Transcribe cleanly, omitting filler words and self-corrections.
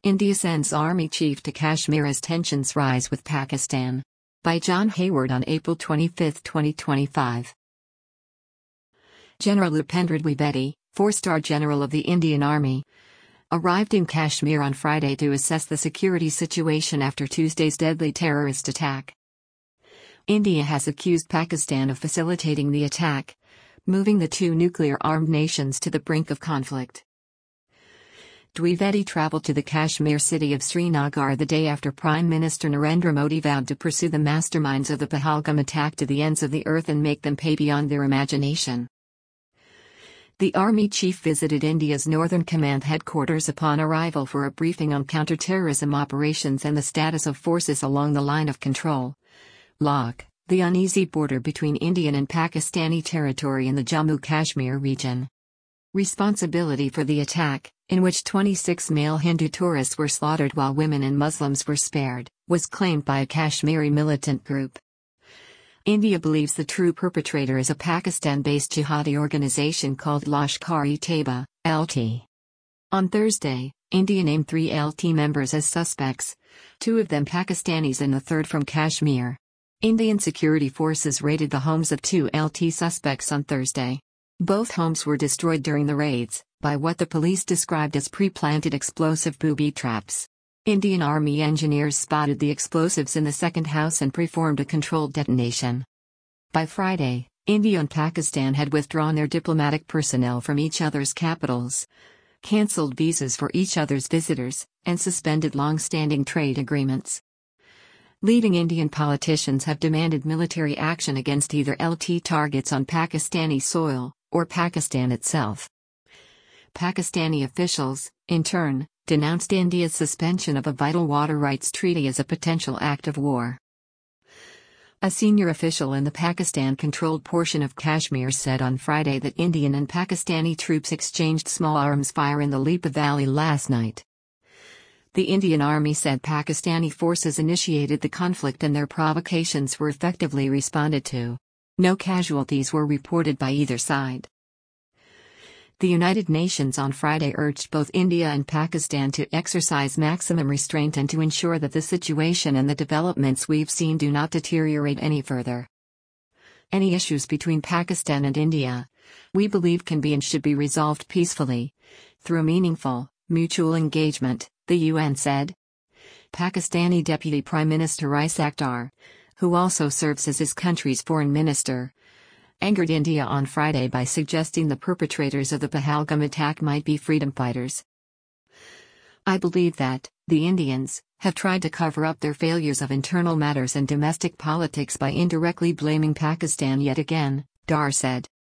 India sends army chief to Kashmir as tensions rise with Pakistan. By John Hayward on April 25, 2025. General Upendra Dwivedi, four-star general of the Indian Army, arrived in Kashmir on Friday to assess the security situation after Tuesday's deadly terrorist attack. India has accused Pakistan of facilitating the attack, moving the two nuclear-armed nations to the brink of conflict. Dwivedi traveled to the Kashmir city of Srinagar the day after Prime Minister Narendra Modi vowed to pursue the masterminds of the Pahalgam attack to the ends of the earth and make them pay beyond their imagination. The army chief visited India's Northern Command headquarters upon arrival for a briefing on counter-terrorism operations and the status of forces along the line of control. LoC, the uneasy border between Indian and Pakistani territory in the Jammu-Kashmir region. Responsibility for the attack, in which 26 male Hindu tourists were slaughtered while women and Muslims were spared, was claimed by a Kashmiri militant group. India believes the true perpetrator is a Pakistan-based jihadi organization called Lashkar-e-Taiba, LT. On Thursday, India named 3 LT members as suspects, 2 of them Pakistanis and the third from Kashmir. Indian security forces raided the homes of 2 LT suspects on Thursday. Both homes were destroyed during the raids, by what the police described as pre-planted explosive booby traps. Indian Army engineers spotted the explosives in the second house and performed a controlled detonation. By Friday, India and Pakistan had withdrawn their diplomatic personnel from each other's capitals, cancelled visas for each other's visitors, and suspended long-standing trade agreements. Leading Indian politicians have demanded military action against either LT targets on Pakistani soil, or Pakistan itself. Pakistani officials, in turn, denounced India's suspension of a vital water rights treaty as a potential act of war. A senior official in the Pakistan-controlled portion of Kashmir said on Friday that Indian and Pakistani troops exchanged small arms fire in the Lipa Valley last night. The Indian Army said Pakistani forces initiated the conflict and their provocations were effectively responded to. No casualties were reported by either side. The United Nations on Friday urged both India and Pakistan to exercise maximum restraint and to ensure that the situation and the developments we've seen do not deteriorate any further. Any issues between Pakistan and India, we believe can be and should be resolved peacefully, through meaningful, mutual engagement, the UN said. Pakistani Deputy Prime Minister Rais Akhtar, who also serves as his country's foreign minister, angered India on Friday by suggesting the perpetrators of the Pahalgam attack might be freedom fighters. I believe that, the Indians, have tried to cover up their failures of internal matters and domestic politics by indirectly blaming Pakistan yet again, Dar said.